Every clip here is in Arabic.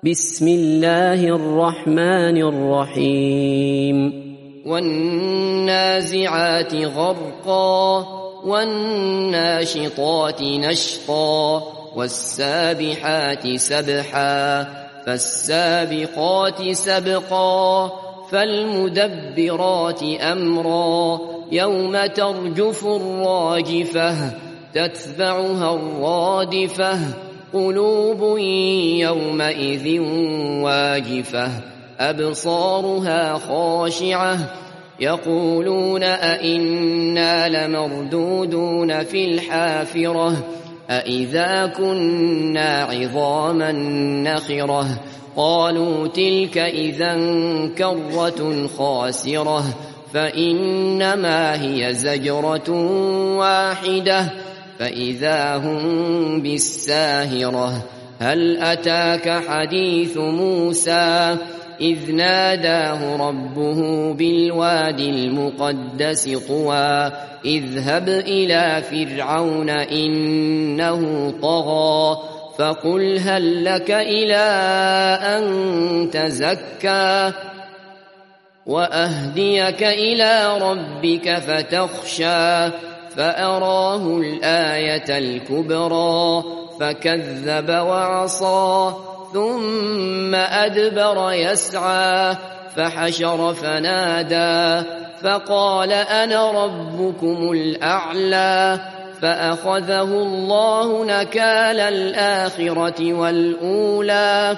بسم الله الرحمن الرحيم والنازعات غرقا والناشطات نشطا والسابحات سبحا فالسابقات سبقا فالمدبرات أمرا يوم ترجف الراجفة تتبعها الرادفة قلوب يومئذ واجفة أبصارها خاشعة يقولون أئنا لمردودون في الحافرة أئذا كنا عظاما نخرة قالوا تلك إذا كرة خاسرة فإنما هي زجرة واحدة فإذا هم بالساهرة هل أتاك حديث موسى إذ ناداه ربه بالوادي المقدس طوى اذهب إلى فرعون إنه طغى فقل هل لك إلى أن تزكى وأهديك إلى ربك فتخشى فأراه الآية الكبرى فكذب وعصى ثم أدبر يسعى فحشر فنادى فقال أنا ربكم الأعلى فأخذه الله نكال الآخرة والأولى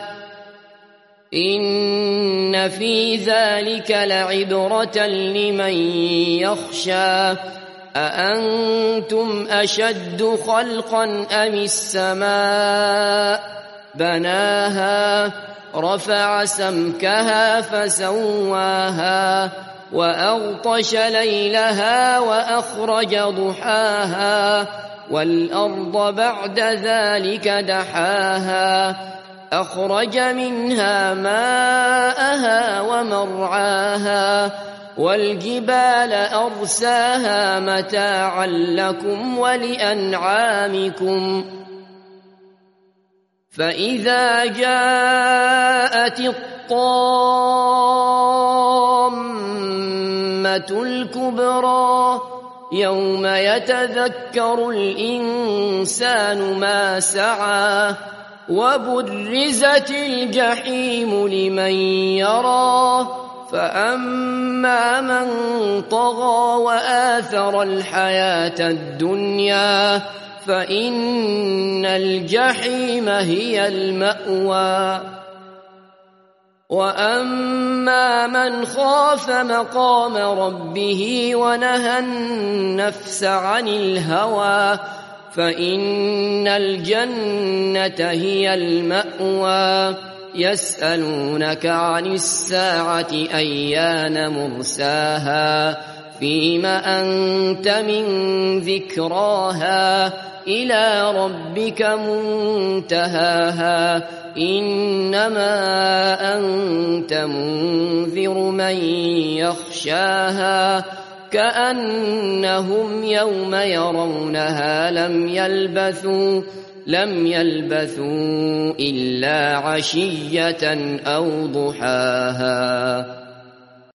إن في ذلك لعبرة لمن يخشى أأنتم أشد خلقا أم السماء بناها رفع سمكها فسواها وأغطش ليلها وأخرج ضحاها والأرض بعد ذلك دحاها أخرج منها ماءها ومرعاها والجبال أرساها متاعا لكم ولأنعامكم فإذا جاءت الطامة الكبرى يوم يتذكر الإنسان ما سعى وبرزت الجحيم لمن يرى فأما من طغى وآثر الحياة الدنيا فإن الجحيم هي المأوى وأما من خاف مقام ربه ونهى النفس عن الهوى فإن الجنة هي المأوى يسألونك عن الساعة أيان مرساها فيم أنت من ذكراها إلى ربك منتهاها إنما أنت منذر من يخشاها كأنهم يوم يرونها لم يلبثوا إلا عشية أو ضحاها